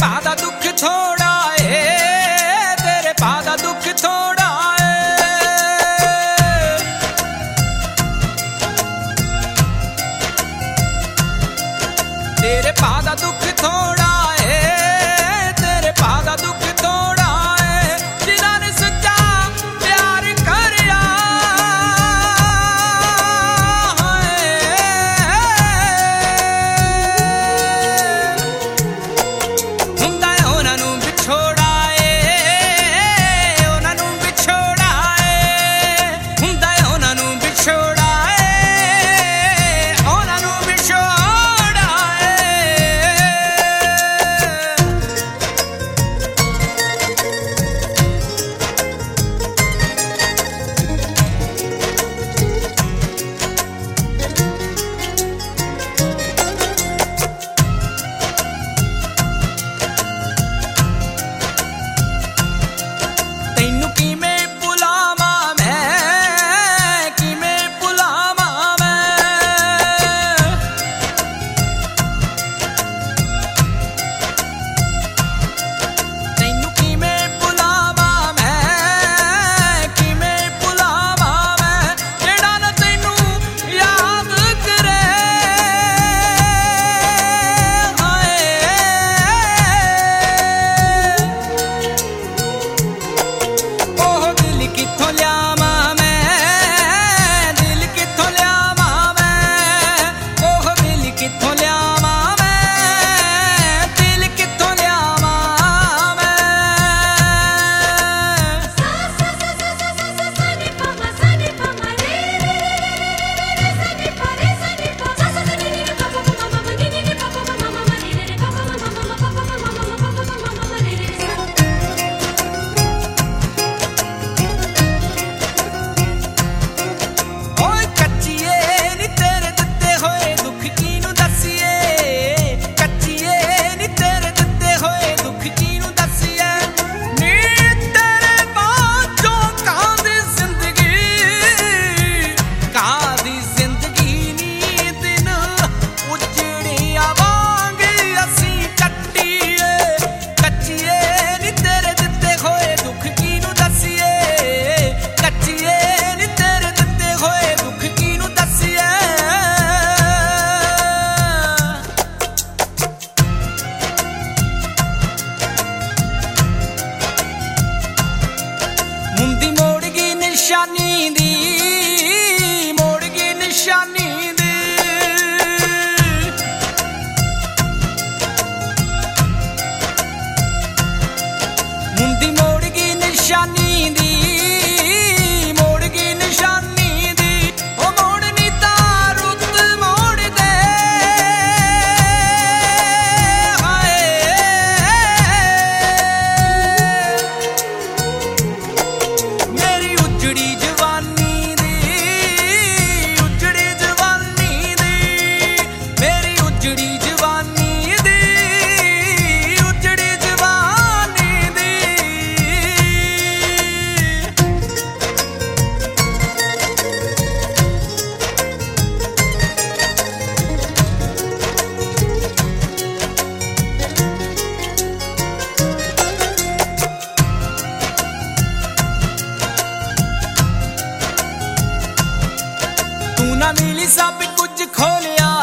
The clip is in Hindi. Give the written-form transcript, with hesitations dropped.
भाव दा दुख थोड़ा है, तेरे भाव दा दुख थोड़ा है। तेरे भाव दा दुख थोड़ा है, तेरे भाव दा दुख थोड़ा है। जिन्हां ने सच्चा प्यार करया हुंदा है उन्हां नूं विछोड़ा है, उन्हां नूं विछोड़ा है। हुंदा है उन्हां नूं विछोड़ा है, उन्हां नूं विछोड़ा है। तैनू किवें भुलावां मैं, किवें भुलावां मैं। तैनू किवें भुलावां मैं, किवें भुलावां मैं। जेड़ा ना तैनू याद करे हाय। ओह दिल कित्थों लियावां मैं, दिल कित्थों लियावां मैं। ओह दिल कित्थों लियावां मैं, दिल कित्थों लियावां मैं। ओए कच्चिए नी तेरे दित्ते होए दुख किनू दस्सीए। कच्चिए नी तेरे दित्ते होए दुख किनू दस्सीए। नी तेरे बाझों कादी जिंदगी, कादी जिंदगी नी दिन उजड़िया वांग असीं कट्टीए। कच्चिए नी तेरे दित्ते होए दुख किनू दस्सीए। कच्चिए नी तेरे दित्ते होए दुख किनू दस्सीए। मुंदी मोड़ गई निशानी दी, मोड़ गई निशानी दी। मुंदी मोड़ गई निशानी दी, मोड़ गई निशानी दी। ओ मोड़नी तां रुत मोड़ दे हाय। मेरी उजड़ी जवानी दी, उजड़ी जवानी दी। मेरी उजड़ी जवानी दी, उजड़ी जवानी दी। तू ना मिली सब कुछ खोलिया